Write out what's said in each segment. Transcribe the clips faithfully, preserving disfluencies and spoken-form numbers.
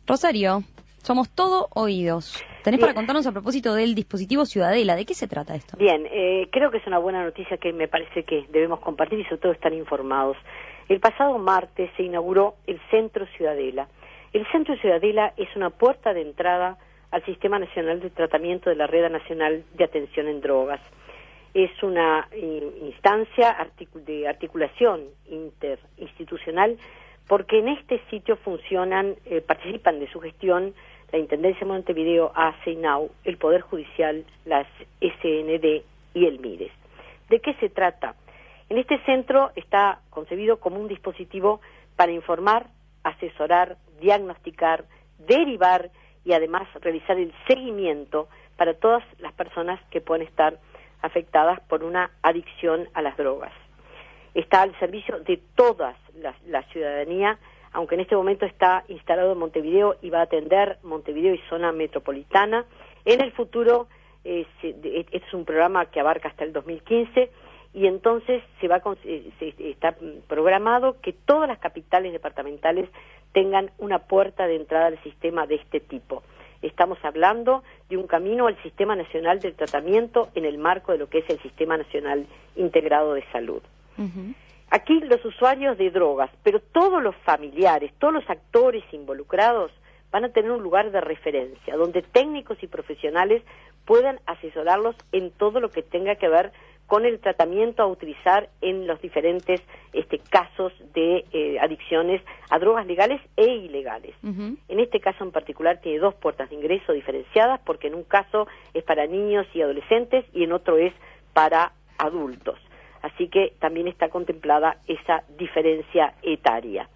Rosario, somos todo oídos. Tenés Bien. para contarnos a propósito del dispositivo Ciudadela. ¿De qué se trata esto? Bien, eh, creo que es una buena noticia que me parece que debemos compartir y sobre todo estar informados. El pasado martes se inauguró el Centro Ciudadela. El Centro Ciudadela es una puerta de entrada al Sistema Nacional de Tratamiento de la Red Nacional de Atención en Drogas. Es una eh, instancia artic- de articulación interinstitucional porque en este sitio funcionan, eh, participan de su gestión la Intendencia de Montevideo, A C E, INAU, el Poder Judicial, las S N D y el MIDES. ¿De qué se trata? En este centro está concebido como un dispositivo para informar, asesorar, diagnosticar, derivar y además realizar el seguimiento para todas las personas que pueden estar afectadas por una adicción a las drogas. Está al servicio de toda la, la ciudadanía, aunque en este momento está instalado en Montevideo y va a atender Montevideo y zona metropolitana. En el futuro, eh, se, de, este es un programa que abarca hasta el dos mil quince, y entonces se va a, se, está programado que todas las capitales departamentales tengan una puerta de entrada al sistema de este tipo. Estamos hablando de un camino al Sistema Nacional de Tratamiento en el marco de lo que es el Sistema Nacional Integrado de Salud. Uh-huh. Aquí los usuarios de drogas, pero todos los familiares, todos los actores involucrados van a tener un lugar de referencia, donde técnicos y profesionales puedan asesorarlos en todo lo que tenga que ver con el tratamiento a utilizar en los diferentes este, casos de eh, adicciones a drogas legales e ilegales. Uh-huh. En este caso en particular tiene dos puertas de ingreso diferenciadas, porque en un caso es para niños y adolescentes y en otro es para adultos. Así que también está contemplada esa diferencia etaria.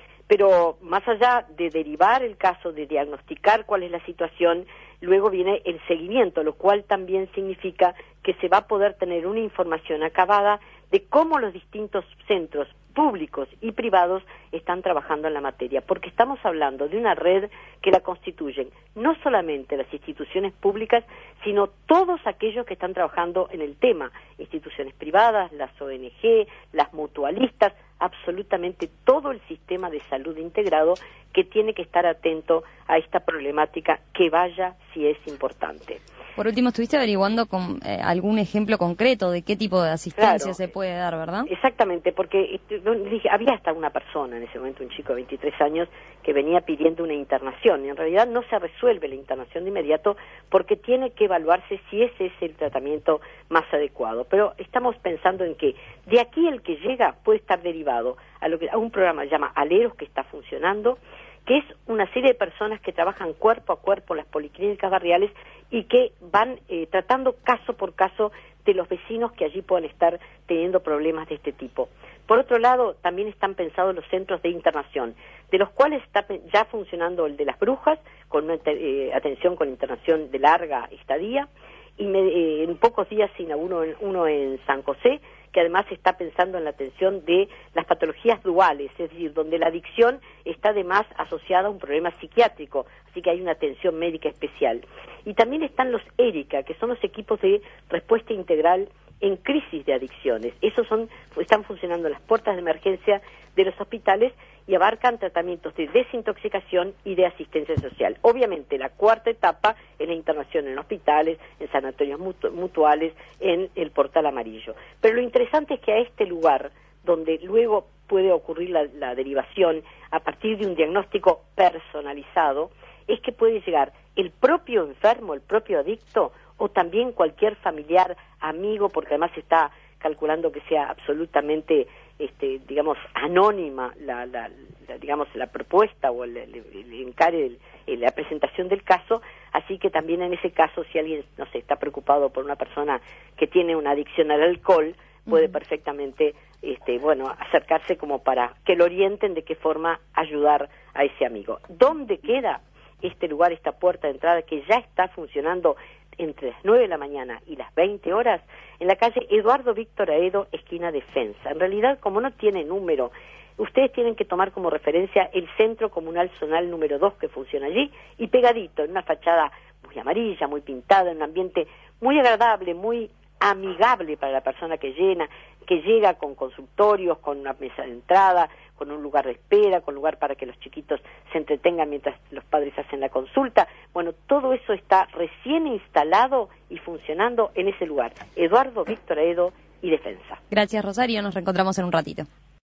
Pero más allá de derivar el caso, de diagnosticar cuál es la situación, luego viene el seguimiento, lo cual también significa que se va a poder tener una información acabada de cómo los distintos centros públicos y privados están trabajando en la materia, porque estamos hablando de una red que la constituyen no solamente las instituciones públicas, sino todos aquellos que están trabajando en el tema, instituciones privadas, las O N G, las mutualistas, absolutamente todo el sistema de salud integrado que tiene que estar atento a esta problemática, que vaya si es importante. Por último, estuviste averiguando con eh, algún ejemplo concreto de qué tipo de asistencia claro, se puede dar, ¿verdad? Exactamente, porque dije, había hasta una persona en ese momento, un chico de veintitrés años, que venía pidiendo una internación, y en realidad no se resuelve la internación de inmediato porque tiene que evaluarse si ese es el tratamiento más adecuado. Pero estamos pensando en que de aquí el que llega puede estar derivado a lo que a un programa que se llama Aleros, que está funcionando, que es una serie de personas que trabajan cuerpo a cuerpo en las policlínicas barriales y que van eh, tratando caso por caso de los vecinos que allí puedan estar teniendo problemas de este tipo. Por otro lado, también están pensados los centros de internación, de los cuales está ya funcionando el de las Brujas, con una eh, atención con internación de larga estadía, y me, eh, en pocos días se inauguró uno en San José, que además está pensando en la atención de las patologías duales, es decir, donde la adicción está además asociada a un problema psiquiátrico, así que hay una atención médica especial. Y también están los ERICA, que son los equipos de respuesta integral en crisis de adicciones. Esos son, están funcionando en las puertas de emergencia de los hospitales y abarcan tratamientos de desintoxicación y de asistencia social. Obviamente, la cuarta etapa es la internación en hospitales, en sanatorios mutu- mutuales, en el portal amarillo. Pero lo interesante es que a este lugar, donde luego puede ocurrir la, la derivación a partir de un diagnóstico personalizado, es que puede llegar el propio enfermo, el propio adicto, o también cualquier familiar, amigo, porque además se está calculando que sea absolutamente, este, digamos, anónima la, la, la digamos, la propuesta o el, el, el encare, el, el, la presentación del caso, así que también en ese caso, si alguien, no sé, está preocupado por una persona que tiene una adicción al alcohol, puede uh-huh. perfectamente, este, bueno, acercarse como para que lo orienten de qué forma ayudar a ese amigo. ¿Dónde queda este lugar, esta puerta de entrada que ya está funcionando entre las nueve de la mañana y las veinte horas? En la calle Eduardo Víctor Aedo, esquina Defensa. En realidad, como no tiene número, ustedes tienen que tomar como referencia el Centro Comunal Zonal número dos que funciona allí, y pegadito, en una fachada muy amarilla, muy pintada, en un ambiente muy agradable, muy amigable para la persona que llena, que llega con consultorios, con una mesa de entrada, con un lugar de espera, con lugar para que los chiquitos se entretengan mientras los padres hacen la consulta. Bueno, todo eso está recién instalado y funcionando en ese lugar. Eduardo Víctor Aedo y Defensa. Gracias, Rosario. Nos reencontramos en un ratito.